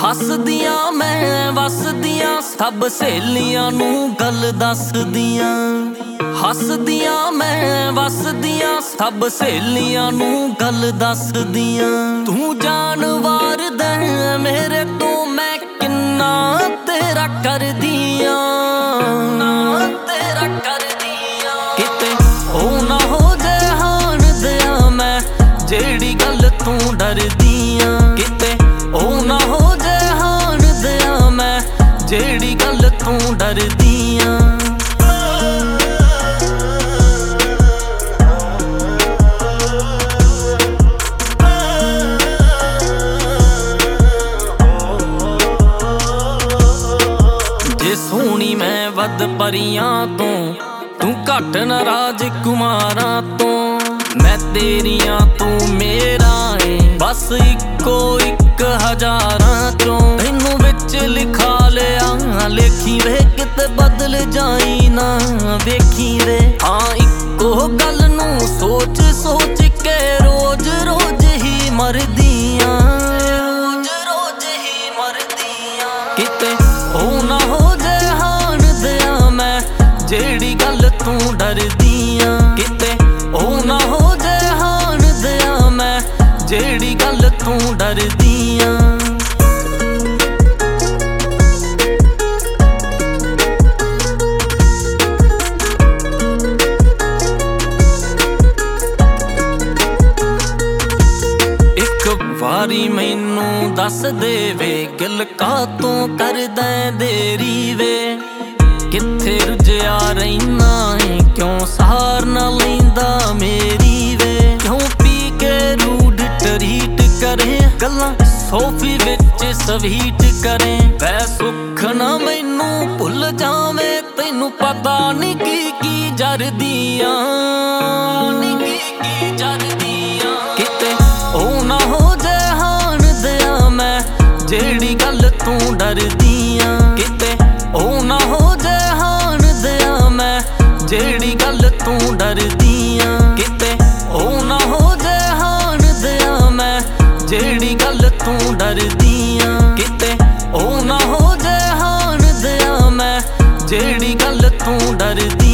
ਹੱਸਦੀਆਂ ਮੈਂ ਵਸਦੀਆਂ ਸਭ ਸਹੇਲੀਆਂ ਨੂੰ ਗੱਲ ਦੱਸਦੀਆਂ। ਹੱਸਦੀਆਂ ਮੈਂ ਵਸਦੀਆਂ ਸਭ ਸਹੇਲੀਆਂ ਨੂੰ ਗੱਲ ਦੱਸਦੀਆਂ। ਤੂੰ ਜਾਨਵਾਰ ਦੇ ਮੇਰੇ ਤੋਂ ਮੈਂ ਕਿੰਨਾ ਤੇਰਾ ਕਰਦੀਆਂ, ਤੇਰਾ ਕਰਦੀਆਂ। ਕਿਤੇ ਉਹ ਨਾ ਹੋ ਜੇ ਹਾਣ ਦਿਆਂ ਮੈਂ ਜਿਹੜੀ ਗੱਲ ਤੂੰ ਡਰਦੀਆਂ। ਕਿਤੇ ਉਹ ਨਾ ਹੋ ਜੇ ਹਾਣ ਦਿਆਂ ਮੈਂ ਜਿਹੜੀ ਗੱਲ ਤੂੰ ਡਰਦੀਆਂ। ਜੇ ਸੋਹਣੀ ਮੈਂ ਵੱਧ ਪਰੀਆਂ ਤੋਂ ਤੂੰ ਘੱਟ ਨਾਰਾਜ਼ ਕੁਮਾਰਾਂ ਤੋਂ। ਮੈਂ ਤੇਰੀਆਂ ਤੂੰ ਮੇਰਾ ਏ ਬਸ ਇੱਕੋ ਇੱਕ ਹਜ਼ਾਰਾਂ ਚੋਂ। ਤੈਨੂੰ ਵਿੱਚ ਲਿਖਾ ਲਿਆ ਲੇਖੀ ਵੇ ਕਿਤੇ ਬਦਲ ਜਾਈ ਨਾ ਵੇਖੀ ਵੇ। ਹਾਂ ਇੱਕੋ ਗੱਲ ਨੂੰ ਸੋਚ ਸੋਚ ਕੇ ਰੋਜ਼ ਰੋਜ਼ ਹੀ ਮਰਦੀਆਂ, ਰੋਜ਼ ਰੋਜ਼ ਹੀ ਮਰਦੀਆਂ। ਕਿਤੇ ਉਹ ਨਾ ਹੋ ਜੇ ਹਾਣ ਦਿਆਂ ਮੈਂ ਜਿਹੜੀ ਗੱਲ ਤੂੰ ਡਰਦੀਆਂ। ਕਿਤੇ ਉਹ ਨਾ ਹੋ ਜੇ ਹਾਣ ਦਿਆਂ ਮੈਂ ਜਿਹੜੀ ਗੱਲ ਤੂੰ ਡਰਦੀਆਂ। ਇੱਕ ਵਾਰੀ ਮੈਨੂੰ ਦੱਸ ਦੇ ਵੇ ਗਿਲ ਕਾਤੋਂ ਕਰਦਾ ਦੇਰੀ ਵੇ। ਕਿੱਥੇ ਰੁੱਝਿਆ ਰਹਿਣਾ ਏ ਕਿਉਂ ਸਹਾਰ ਨਾ ਲੈਂਦਾ ਮੇਰੀ ਵੇ। ਕਿਉਂ ਪੀ ਕੇ ਰੂਡ ਟਰੀਟ ਕਰੇ ਗੱਲਾਂ ਸੋਫੀ ਵਿੱਚ ਸਵੀਟ ਕਰੇ। ਵੈ ਸੁੱਖ ਨਾ ਮੈਨੂੰ ਭੁੱਲ ਜਾਵੇਂ ਤੈਨੂੰ ਪਤਾ ਨੀ ਕੀ ਜਰਦੀਆਂ, ਨੀ ਕੀ ਜਰਦੀਆਂ। ਕਿਤੇ ਉਹ ਨਾ ਹੋ ਜੇ ਹਾਣ ਦਿਆਂ ਮੈਂ ਜਿਹੜੀ ਗੱਲ ਤੂੰ ਡਰਦੀਆਂ। ਕਿਤੇ ਉਹ ਨਾ ਹੋ ਜੇ ਹਾਣ ਦਿਆਂ ਮੈਂ ਜਿਹੜੀ ਗੱਲ ਤੂੰ ਡਰਦੀਆਂ। ਕਿਤੇ ਉਹ ਨਾ ਹੋ ਜੇ ਹਾਣ ਦਿਆਂ ਮੈਂ ਜਿਹੜੀ ਗੱਲ ਤੂੰ ਡਰਦੀਆਂ। ਕਿਤੇ ਉਹ ਨਾ ਹੋ ਜੇ ਹਾਣ ਦਿਆਂ ਮੈਂ ਜਿਹੜੀ ਗੱਲ ਤੂੰ ਡਰਦੀ।